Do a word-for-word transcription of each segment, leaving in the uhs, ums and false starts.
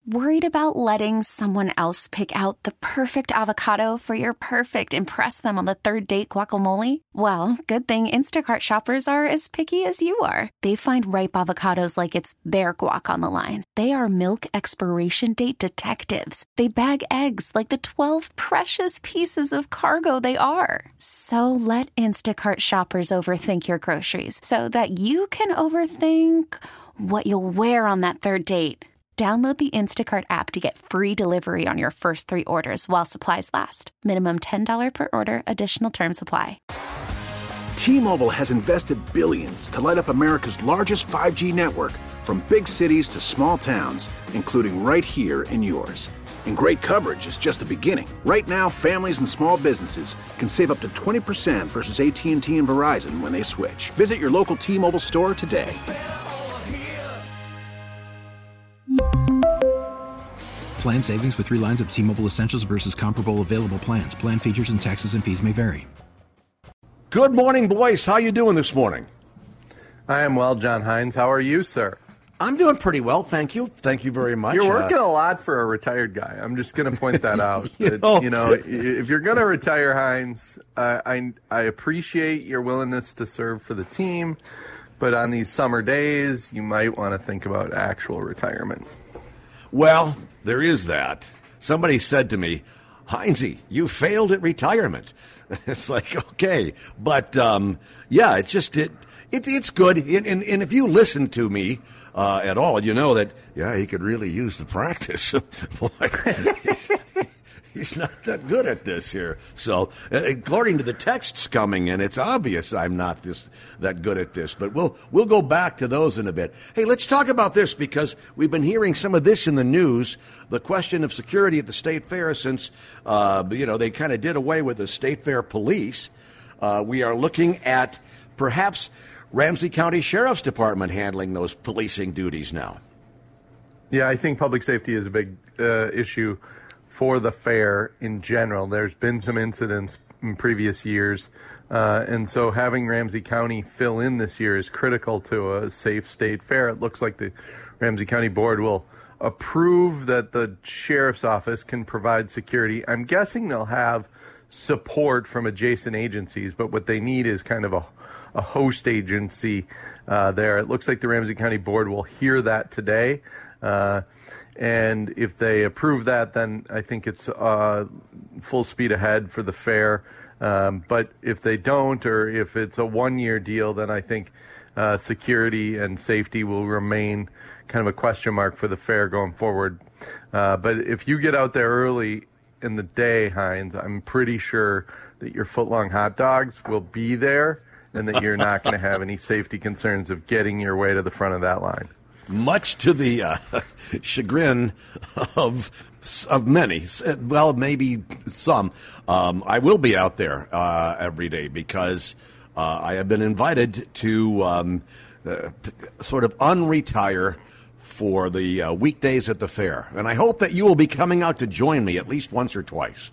Worried about letting someone else pick out the perfect avocado for your perfect impress them on the third date guacamole? Well, good thing Instacart shoppers are as picky as you are. They find ripe avocados like it's their guac on the line. They are milk expiration date detectives. They bag eggs like the twelve precious pieces of cargo they are. So let Instacart shoppers overthink your groceries so that you can overthink what you'll wear on that third date. Download the Instacart app to get free delivery on your first three orders while supplies last. Minimum ten dollars per order. Additional terms apply. T-Mobile has invested billions to light up America's largest five G network, from big cities to small towns, including right here in yours. And great coverage is just the beginning. Right now, families and small businesses can save up to twenty percent versus A T and T and Verizon when they switch. Visit your local T-Mobile store today. Plan savings with three lines of T-Mobile Essentials versus comparable available plans. Plan features and taxes and fees may vary. Good morning, boys. How you doing this morning? I am well, John Hines. How are you, sir? I'm doing pretty well, thank you. Thank you very much. You're working uh, a lot for a retired guy. I'm just going to point that out. you, that, know, you know, if you're going to retire, Hines, uh, I I appreciate your willingness to serve for the team, but on these summer days, you might want to think about actual retirement. Well, there is that. Somebody said to me, Hinesy, you failed at retirement. It's like, okay. But, um, yeah, it's just, it, it it's good. And, and, and if you listen to me uh, at all, you know that, yeah, he could really use the practice. Boy, he's, he's not that good at this here. So, uh, according to the texts coming in, it's obvious I'm not this that good at this. But we'll we'll go back to those in a bit. Hey, let's talk about this because we've been hearing some of this in the news. The question of security at the State Fair since, uh, you know, they kind of did away with the State Fair police. Uh, we are looking at perhaps Ramsey County Sheriff's Department handling those policing duties now. Yeah, I think public safety is a big uh, issue for the fair in general. There's been some incidents in previous years, uh, and so having Ramsey County fill in this year is critical to a safe state fair. It looks like the Ramsey County Board will approve that the sheriff's office can provide security. I'm guessing they'll have support from adjacent agencies, but what they need is kind of a, a host agency uh, there. It looks like the Ramsey County Board will hear that today. Uh, and if they approve that, then I think it's uh, full speed ahead for the fair. Um, but if they don't, or if it's a one-year deal, then I think uh, security and safety will remain kind of a question mark for the fair going forward. Uh, but if you get out there early in the day, Hines, I'm pretty sure that your foot-long hot dogs will be there and that you're not going to have any safety concerns of getting your way to the front of that line. Much to the uh, chagrin of of many, well, maybe some, um, I will be out there uh, every day because uh, I have been invited to um, uh, sort of unretire for the uh, weekdays at the fair. And I hope that you will be coming out to join me at least once or twice.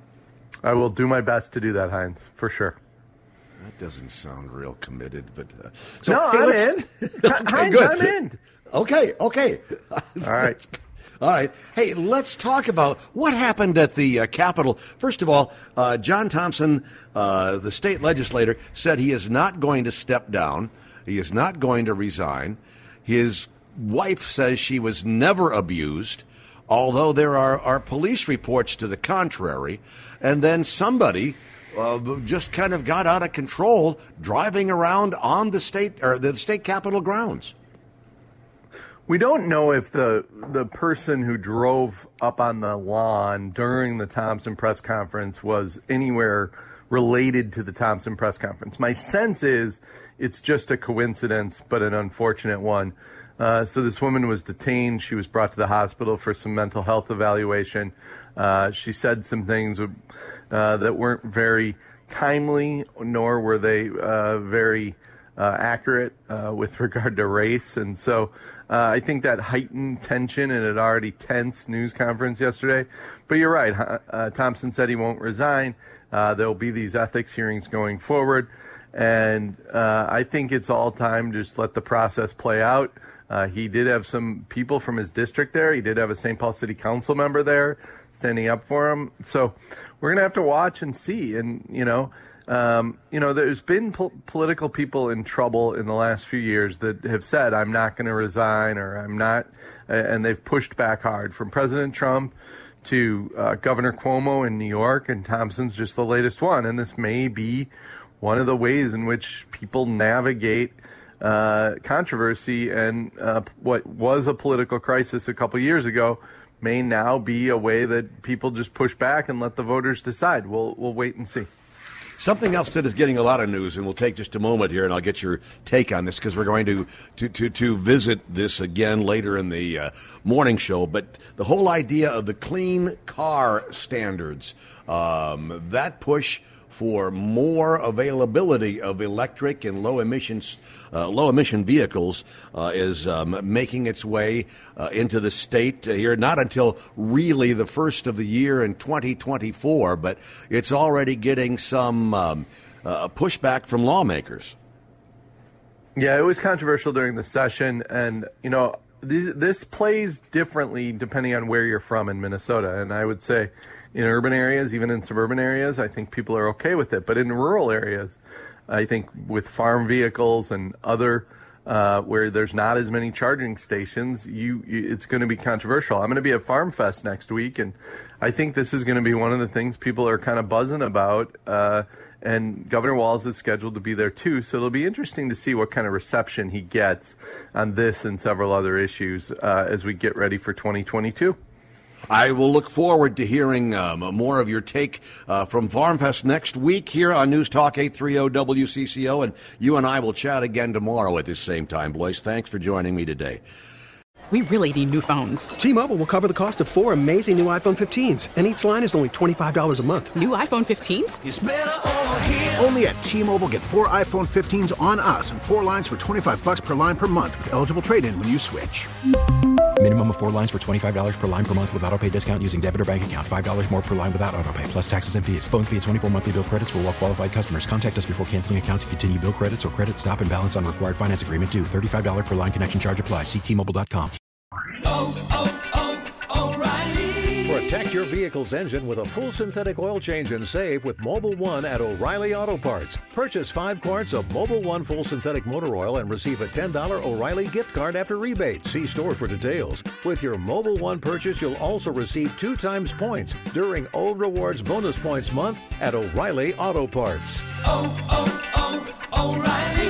I will do my best to do that, Hines, for sure. That doesn't sound real committed, but uh, so, no, hey, I'm let's... in. okay, Hines, good. I'm in. Okay, okay. All right. All right. Hey, let's talk about what happened at the uh, Capitol. First of all, uh, John Thompson, uh, the state legislator, said he is not going to step down. He is not going to resign. His wife says she was never abused, although there are, are police reports to the contrary. And then somebody uh, just kind of got out of control driving around on the state or the state Capitol grounds. We don't know if the the person who drove up on the lawn during the Thompson press conference was anywhere related to the Thompson press conference. My sense is it's just a coincidence, but an unfortunate one. Uh, so this woman was detained. She was brought to the hospital for some mental health evaluation. Uh, she said some things uh, that weren't very timely, nor were they uh, very uh, accurate uh, with regard to race. And so uh, I think that heightened tension in an already tense news conference yesterday. But you're right. Uh, Thompson said he won't resign. Uh, there will be these ethics hearings going forward. And uh, I think it's all time to just let the process play out. Uh, he did have some people from his district there. He did have a Saint Paul City Council member there standing up for him. So we're going to have to watch and see. And, you know, um, you know, there's been po- political people in trouble in the last few years that have said, I'm not going to resign or I'm not, and they've pushed back hard, from President Trump to uh, Governor Cuomo in New York, and Thompson's just the latest one. And this may be one of the ways in which people navigate uh, controversy, and uh, what was a political crisis a couple years ago may now be a way that people just push back and let the voters decide. We'll we'll wait and see. Something else that is getting a lot of news, and we'll take just a moment here, and I'll get your take on this, because we're going to, to, to, to visit this again later in the uh, morning show. But the whole idea of the clean car standards, um, that push for more availability of electric and low emissions, uh, low emission vehicles uh, is um, making its way uh, into the state here. Not until really the first of the year in twenty twenty-four, but it's already getting some um, uh, pushback from lawmakers. Yeah, it was controversial during the session, and you know th- this plays differently depending on where you're from in Minnesota. And I would say, in urban areas, even in suburban areas, I think people are okay with it. But in rural areas, I think with farm vehicles and other uh, where there's not as many charging stations, you, you it's going to be controversial. I'm going to be at Farm Fest next week, and I think this is going to be one of the things people are kind of buzzing about. Uh, and Governor Walz is scheduled to be there too, so it'll be interesting to see what kind of reception he gets on this and several other issues uh, as we get ready for twenty twenty-two. I will look forward to hearing um, more of your take uh, from FarmFest next week here on News Talk eight thirty W C C O, and you and I will chat again tomorrow at this same time. Boys, thanks for joining me today. We really need new phones. T-Mobile will cover the cost of four amazing new iPhone fifteens, and each line is only twenty-five dollars a month. New iPhone fifteens? It's better over here. Only at T-Mobile, get four iPhone fifteens on us and four lines for twenty-five bucks per line per month with eligible trade-in when you switch. Minimum of four lines for twenty-five dollars per line per month with autopay discount using debit or bank account. five dollars more per line without autopay, plus taxes and fees. Phone fee at twenty-four monthly bill credits for well-qualified customers. Contact us before canceling account to continue bill credits or credit stop and balance on required finance agreement due. thirty-five dollars per line connection charge applies. See T Mobile dot com. Oh, oh, oh, O'Reilly. Protect your vehicle's engine with a full synthetic oil change and save with Mobil one at O'Reilly Auto Parts. Purchase five quarts of Mobil one full synthetic motor oil and receive a ten dollars O'Reilly gift card after rebate. See store for details. With your Mobil one purchase, you'll also receive two times points during O Rewards Bonus Points Month at O'Reilly Auto Parts. Oh, oh, oh, O'Reilly.